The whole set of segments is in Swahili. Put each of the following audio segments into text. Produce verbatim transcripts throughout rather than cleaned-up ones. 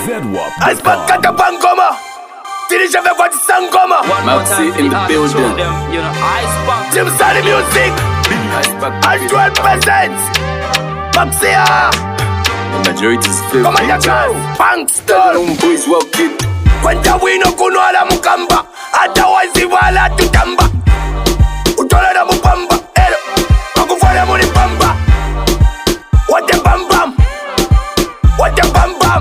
Zedwap. Ice pack at the Bangoma. Finish of what is Sangoma. Maxi in the building. Jim Sally music. one hundred percent. Maxi ah. The majority is fake. Come on, ya guys. Bankster. Boys walk it. Kwanja wino kuno ala mukamba. Ata wazi wala tutamba. Utola na mupamba. Ero. Makufanya muni pamba. What the bam bam. What the bam bam.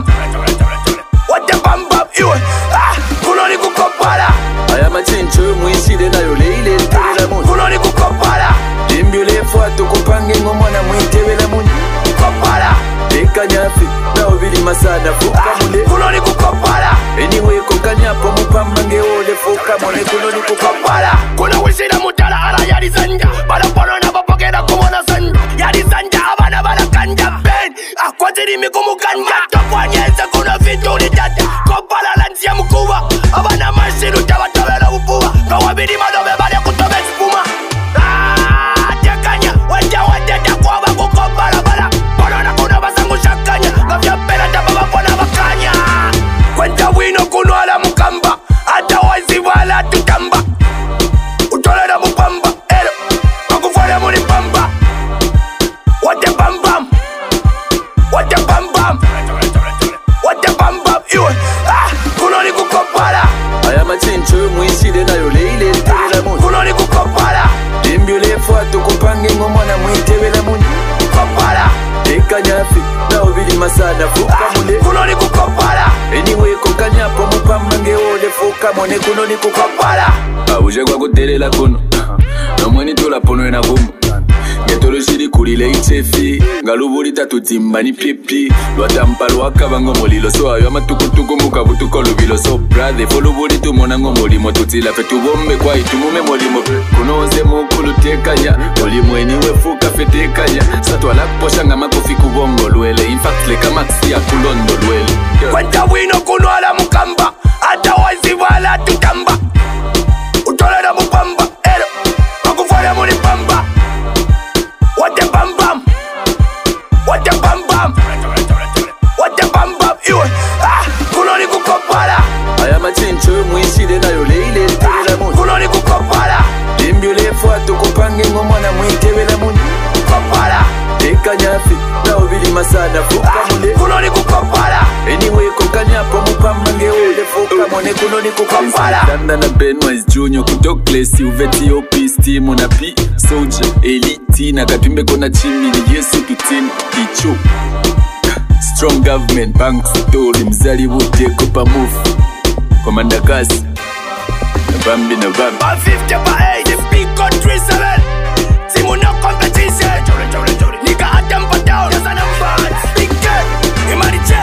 What the bam bam. Iwe. Ah. Kuno ni kukopala. Aya machencho mwishide na yoleile ntele muni. Kuno ni kukopala. Limbile fuatu kupange ngomona mwitewele muni. Kopala. Eka nyafi na ovili masada fuka mule. Kuno ni kukopala. Anyway kokanyapo mupamange ole fuka mune kuno ni kukopala. Kuno wishida mutala ala yari zanja. Bala pono na bapokera kumona sanda. Yari zanja abana bala kanja ben. Akwaziri mikumu kanja. Topwanyeze kuna vitu ni dada. Kopala lanzi ya mkuwa. Abana mashiru tabatawela upuwa. Kawabiri madobe bale kutobe spuma. Ah, tekanya. Wanja wajeta kwa baku kopala bala. Pono na kuna basangu shakanya. Gafya pera tababa pona bakanya. Kwanja wino kuno ala mukamba. Ata wazi wala tutamba. Utola na mupamba. Ero. Makufanya muni pamba. What the bam bam. What the bam bam. What the bam bam. Iwe. Ah. Kuno ni kukopala. Aya machencho mwishide na yoleile ntele muni. Kuno ni kukopala. Limbile fuatu kupange ngomona mwitewele muni. Kopala. Eka nyafi na ovili masada fuka mule. Kuno ni kukopala. Anyway kokanyapo mupamange ole fuka mune kuno ni kukopala. Uje kwa kutelela kuno nomweni tola pono ena kumu ngetolo shiri kulile ichefi ngalubuli tatutimba ni pipi lwatampa lwakaba ngomulilo so ayo amatukutuku mukabutuko lubilo so brother folubuli tumona ngomulimo tutila fe tubombe kwa itumume molimo kunoze mukulu tekanya molimo eniwe fuka fe tekanya satwala kuposha nga makofi kubongo lwele in fact leka maxi ya kulondo lwele Kwanja wino kuno ala mukamba. Ata wazi wala tutamba. Utola na mupamba. Ero. Makufanya muni pamba. What the bam bam. What the bam bam. What the bam bam. Iwe. Ah. Kuno ni kukopala. aya machencho mwishide na yoleile ntele muni. Kuno ni kukopala. Limbile fuatu kupange ngomona mwitewele muni. Kopala. Eka nyafi na ovili masada fuka mule. Kuno ni kukopala. Anyway kokanyapo mupamange ole fuka mune kuno ni kukopala. Danda na Benoist Junior kutoklesi uveti opis timu na P Soldier eliti na katumbe kona chimi ni yesu tutini icho Strong government banks tori mzali wote kupa move Komanda kasi na bambi na bambi one fifty per eight. The big country seven. Timu no competition. Nigga Adam pa down. Yes, I'm bad. Big game. Imani J.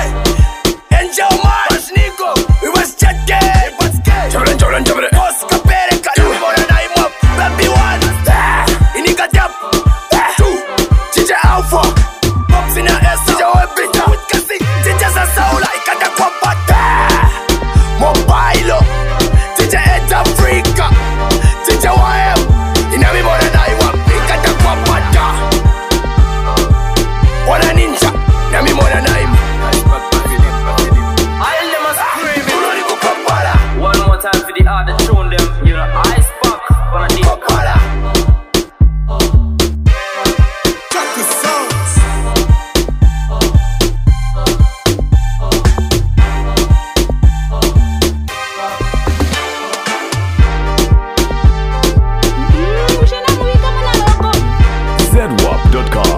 Angel Man. Was Nico. We was Jet Game. Was Game. Jordan, Jordan, Jordan. Oscar Pere. Kalu Mora na imo. Baby one. Inika Dap. Two. Chicha Alpha. Pops in a S. Chicha Webita. With Kasi. Chicha Sasaula. Ikata kwa pata. Mobile. Chicha Ed Africa. Chicha Y M. Inami Mora na imo. Ikata kwa pata. Wana ninja. Nami Mora na imo. Kuno ni kukopala. One more time for the other tune them, you know, ice pack on a deep Kopala. Zedwap dot com.